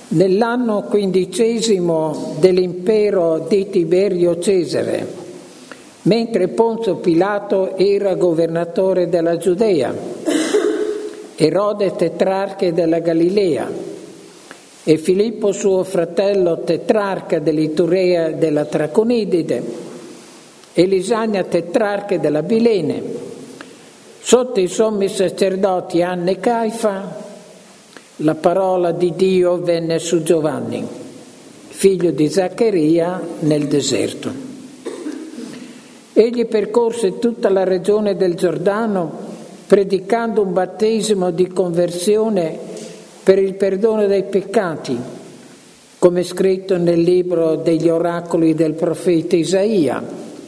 Nell'anno 15 dell'impero di Tiberio Cesare, mentre Ponzio Pilato era governatore della Giudea, Erode tetrarca della Galilea e Filippo suo fratello tetrarca dell'Iturea e della Traconidide e Lisania tetrarca della Bilene, sotto i sommi sacerdoti Anna e Caifa, la parola di Dio venne su Giovanni, figlio di Zaccaria, nel deserto. Egli percorse tutta la regione del Giordano, predicando un battesimo di conversione per il perdono dei peccati, come scritto nel libro degli oracoli del profeta Isaia.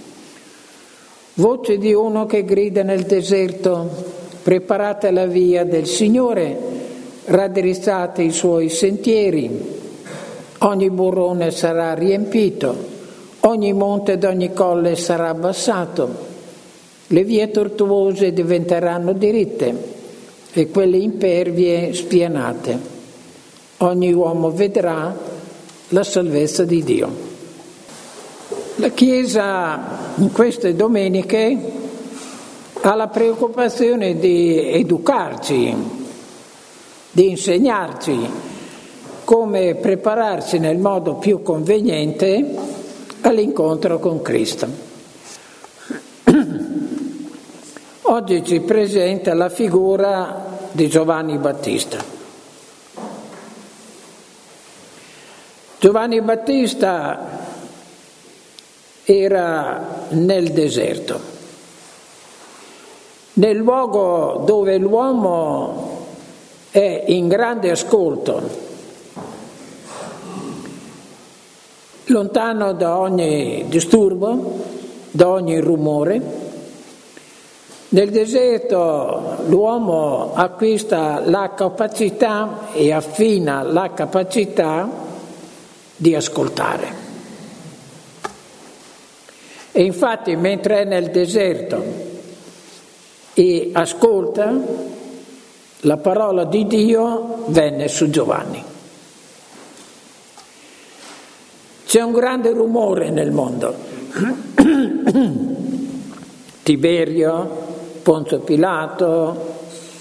Voce di uno che grida nel deserto: preparate la via del Signore, raddrizzate i suoi sentieri, ogni burrone sarà riempito, ogni monte ed ogni colle sarà abbassato, le vie tortuose diventeranno diritte e quelle impervie spianate. Ogni uomo vedrà la salvezza di Dio. La Chiesa in queste domeniche ha la preoccupazione di educarci, di insegnarci come prepararci nel modo più conveniente all'incontro con Cristo. Oggi ci presenta la figura di Giovanni Battista. Giovanni Battista era nel deserto, nel luogo dove l'uomo è in grande ascolto, lontano da ogni disturbo, da ogni rumore. Nel deserto l'uomo acquista la capacità e affina la capacità di ascoltare. E infatti mentre è nel deserto e ascolta, la parola di Dio venne su Giovanni. C'è un grande rumore nel mondo. Tiberio, Ponzio Pilato,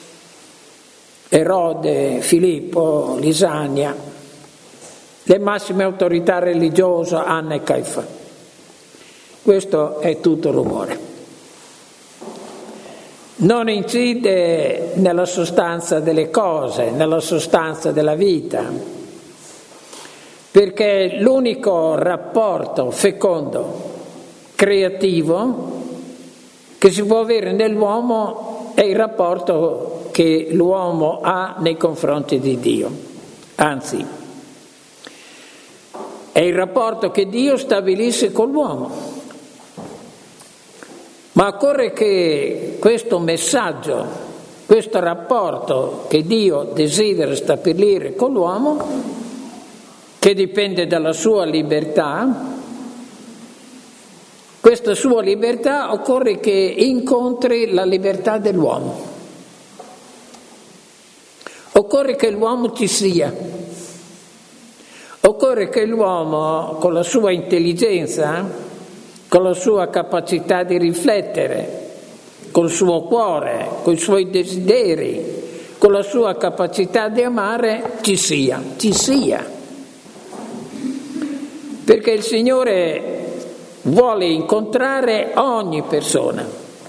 Erode, Filippo, Lisania, le massime autorità religiose, Anna e Caifa. Questo è tutto rumore. Non incide nella sostanza delle cose, nella sostanza della vita, perché l'unico rapporto fecondo, creativo, che si può avere nell'uomo è il rapporto che l'uomo ha nei confronti di Dio. Anzi, è il rapporto che Dio stabilisce con l'uomo. Ma occorre che questo messaggio, questo rapporto che Dio desidera stabilire con l'uomo, che dipende dalla sua libertà, questa sua libertà occorre che incontri la libertà dell'uomo. Occorre che l'uomo ci sia. Occorre che l'uomo, con la sua intelligenza, con la sua capacità di riflettere, col suo cuore, con i suoi desideri, con la sua capacità di amare, ci sia. Perché il Signore vuole incontrare ogni persona,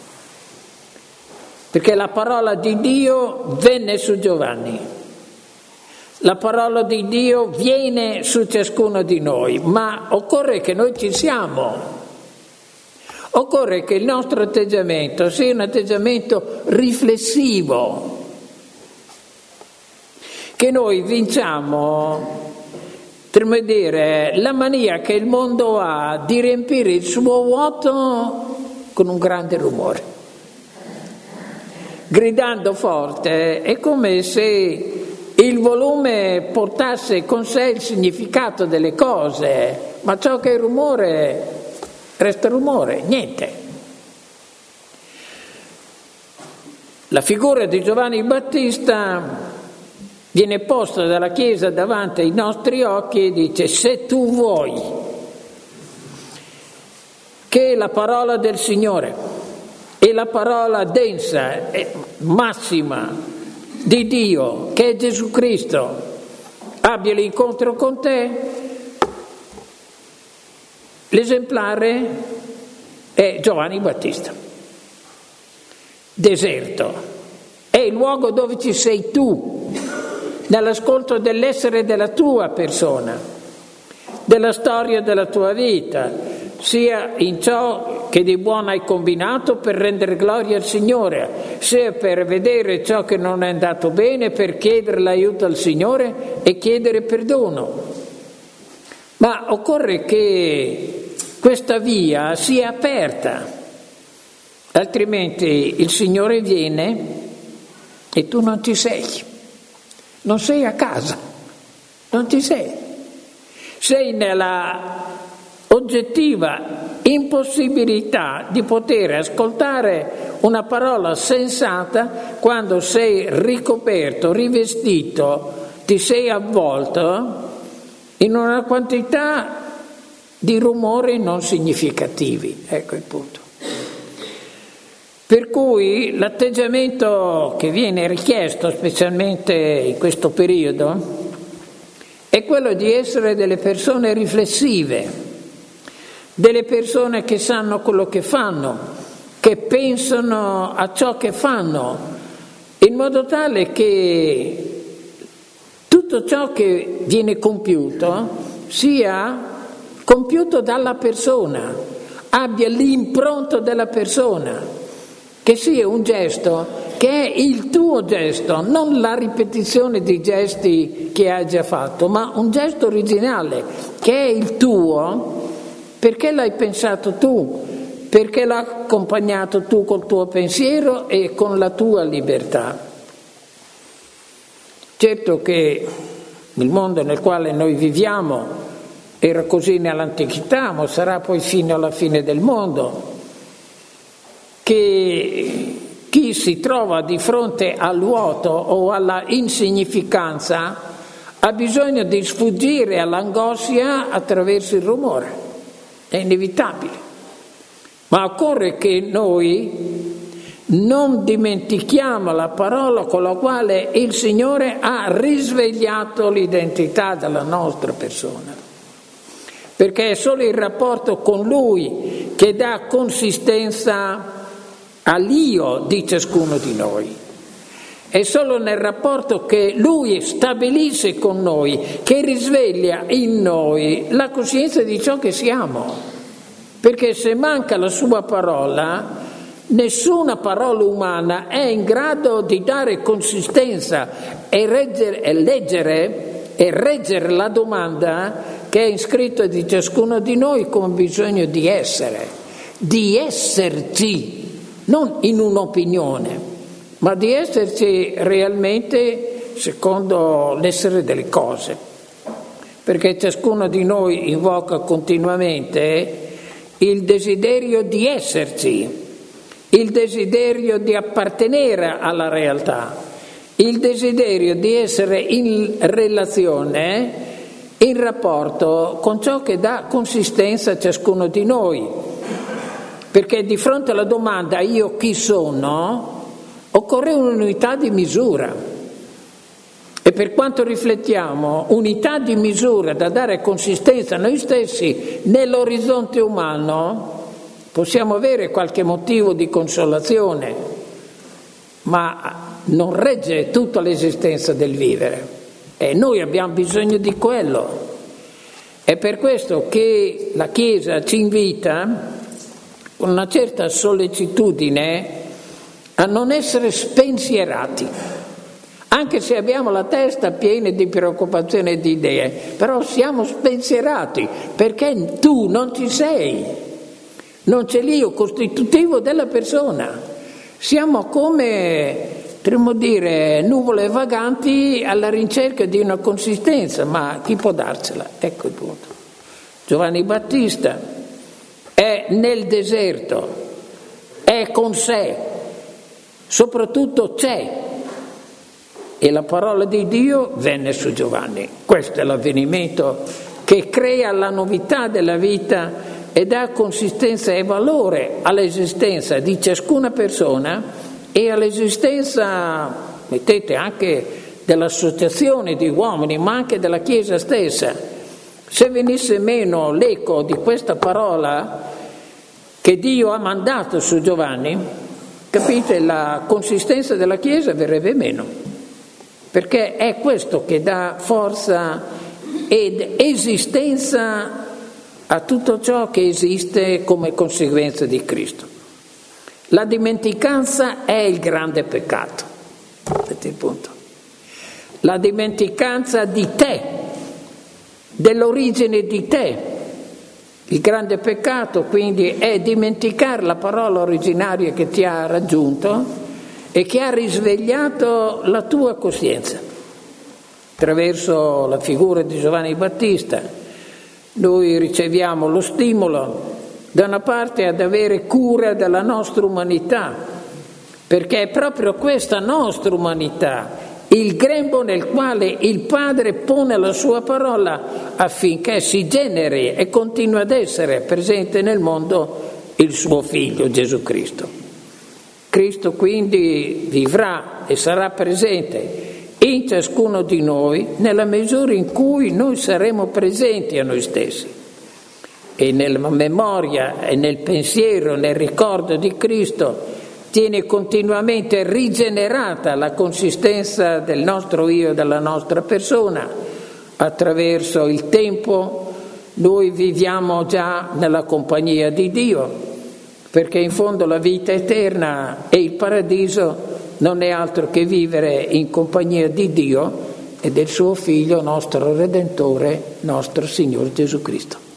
perché la parola di Dio venne su Giovanni, la parola di Dio viene su ciascuno di noi, ma occorre che noi ci siamo. Occorre che il nostro atteggiamento sia un atteggiamento riflessivo, che noi vinciamo, potremmo dire, la mania che il mondo ha di riempire il suo vuoto con un grande rumore. Gridando forte è come se il volume portasse con sé il significato delle cose, ma ciò che è rumore resta rumore, niente. La figura di Giovanni Battista viene posto dalla Chiesa davanti ai nostri occhi e dice: se tu vuoi che la parola del Signore e la parola densa e massima di Dio, che è Gesù Cristo, abbia l'incontro con te, l'esemplare è Giovanni Battista. Deserto è il luogo dove ci sei tu, nell'ascolto dell'essere della tua persona, della storia della tua vita, sia in ciò che di buono hai combinato per rendere gloria al Signore, sia per vedere ciò che non è andato bene, per chiedere l'aiuto al Signore e chiedere perdono. Ma occorre che questa via sia aperta, altrimenti il Signore viene e tu non ci sei, non sei a casa, non ci sei, sei nella oggettiva impossibilità di poter ascoltare una parola sensata quando sei ricoperto, rivestito, ti sei avvolto in una quantità di rumori non significativi. Ecco il punto. Per cui l'atteggiamento che viene richiesto, specialmente in questo periodo, è quello di essere delle persone riflessive, delle persone che sanno quello che fanno, che pensano a ciò che fanno, in modo tale che tutto ciò che viene compiuto sia compiuto dalla persona, abbia l'impronta della persona, che sia un gesto che è il tuo gesto, non la ripetizione di gesti che hai già fatto, ma un gesto originale che è il tuo, perché l'hai pensato tu, perché l'hai accompagnato tu col tuo pensiero e con la tua libertà. Certo che il mondo nel quale noi viviamo era così nell'antichità, ma sarà poi fino alla fine del mondo, che chi si trova di fronte al vuoto o alla insignificanza ha bisogno di sfuggire all'angoscia attraverso il rumore. È inevitabile, ma occorre che noi non dimentichiamo la parola con la quale il Signore ha risvegliato l'identità della nostra persona, perché è solo il rapporto con Lui che dà consistenza all'io di ciascuno di noi. È solo nel rapporto che Lui stabilisce con noi che risveglia in noi la coscienza di ciò che siamo. Perché se manca la Sua parola, nessuna parola umana è in grado di dare consistenza e reggere la domanda che è iscritta di ciascuno di noi come bisogno di essere, di esserci, non in un'opinione, ma di esserci realmente secondo l'essere delle cose, perché ciascuno di noi invoca continuamente il desiderio di esserci, il desiderio di appartenere alla realtà, il desiderio di essere in relazione, in rapporto con ciò che dà consistenza a ciascuno di noi, perché di fronte alla domanda io chi sono occorre un'unità di misura, e per quanto riflettiamo unità di misura da dare consistenza a noi stessi nell'orizzonte umano, possiamo avere qualche motivo di consolazione, ma non regge tutta l'esistenza del vivere, e noi abbiamo bisogno di quello. È per questo che la Chiesa ci invita con una certa sollecitudine a non essere spensierati, anche se abbiamo la testa piena di preoccupazioni e di idee, però siamo spensierati perché tu non ci sei, non c'è l'io costitutivo della persona, siamo come, potremmo dire, nuvole vaganti alla ricerca di una consistenza, ma chi può darcela? Ecco il punto. Giovanni Battista è nel deserto, è con sé, soprattutto c'è, e la parola di Dio venne su Giovanni. Questo è l'avvenimento che crea la novità della vita e dà consistenza e valore all'esistenza di ciascuna persona e all'esistenza, mettete, anche dell'associazione di uomini, ma anche della Chiesa stessa. Se venisse meno l'eco di questa parola che Dio ha mandato su Giovanni, capite, la consistenza della Chiesa verrebbe meno, perché è questo che dà forza ed esistenza a tutto ciò che esiste come conseguenza di Cristo. La dimenticanza è il grande peccato. Questo è il punto. La dimenticanza di te, dell'origine di te. Il grande peccato quindi è dimenticare la parola originaria che ti ha raggiunto e che ha risvegliato la tua coscienza. Attraverso la figura di Giovanni Battista noi riceviamo lo stimolo da una parte ad avere cura della nostra umanità, perché è proprio questa nostra umanità il grembo nel quale il Padre pone la sua parola affinché si generi e continui ad essere presente nel mondo il suo Figlio Gesù Cristo. Cristo quindi vivrà e sarà presente in ciascuno di noi nella misura in cui noi saremo presenti a noi stessi. E nella memoria e nel pensiero, nel ricordo di Cristo, tiene continuamente rigenerata la consistenza del nostro io, della nostra persona. Attraverso il tempo noi viviamo già nella compagnia di Dio, perché in fondo la vita eterna e il paradiso non è altro che vivere in compagnia di Dio e del suo Figlio, nostro Redentore, nostro Signore Gesù Cristo.